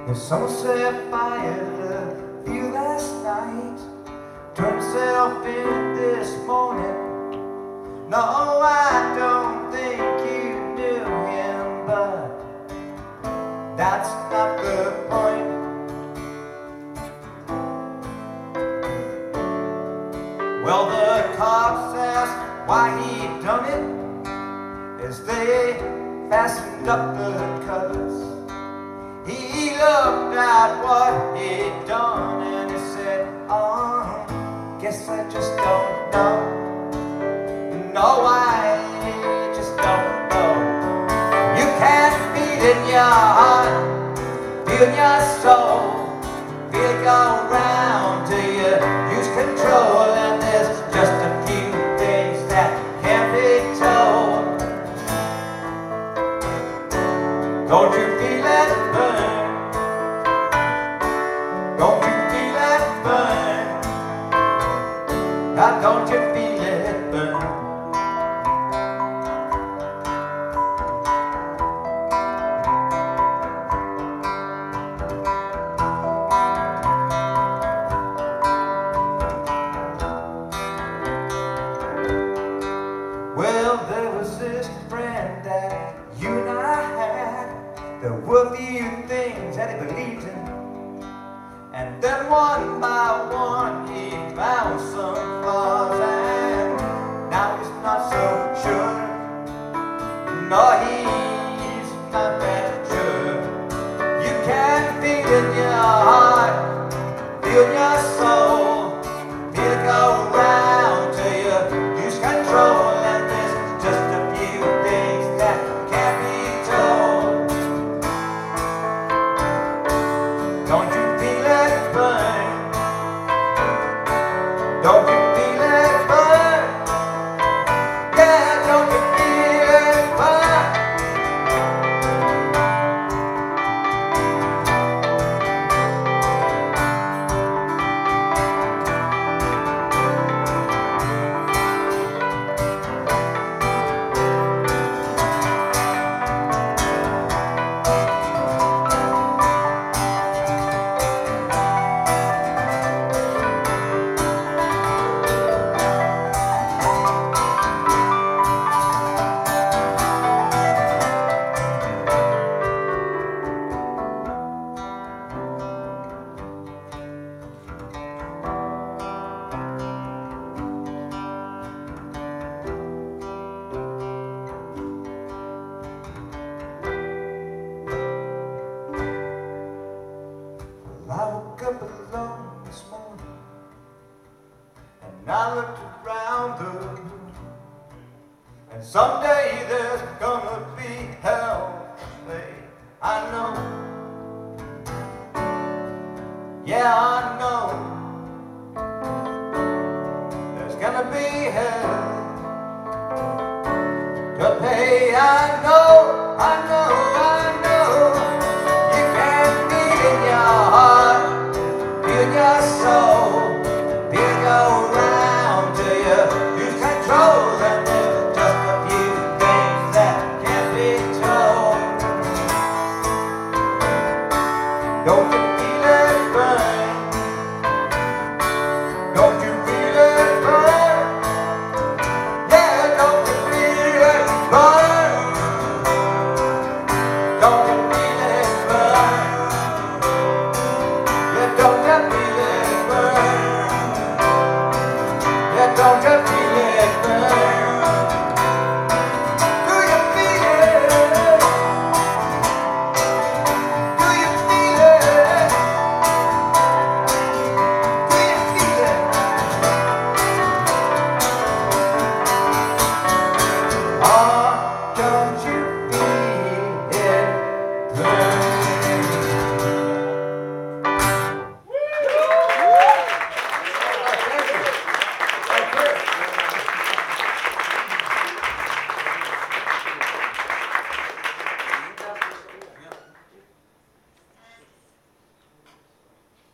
If someone set fire to you last night, turned himself in this morning. No, I don't think you knew him, but that's not the point. Well, the cops asked why he done it as they fastened up the cuts. He looked at what he'd done and he said, guess I just don't know. No, I just don't know. You can't feel it in your heart, feel in your soul, feel it go round till you lose control. And there's just a few things that can't be told. Don't you feel it burn? Don't you feel it burn? Now don't you feel it burn? Well, there was this friend that you and I had. There were a few things that he believed in, and then one by one he found some flaws, and now he's not so sure. No, he's not that sure. You can feel it in your heart, feel in your soul, feel it go round till you lose control. And there's just a few things that can't be told. Don't you feel it burn? Don't you feel it burn? Yeah, don't you feel it burn? I woke up alone this morning, and I looked around the room, and someday there's gonna be hell to pay. I know, yeah, I know, there's gonna be hell to pay. I know, I know, I know. You can feel in your heart, feel in your soul, feel it go round till you lose control. And there's just a few things that can't be told. Don't you feel it burn? Don't you feel it burn? Yeah, don't you feel it burn? Don't you feel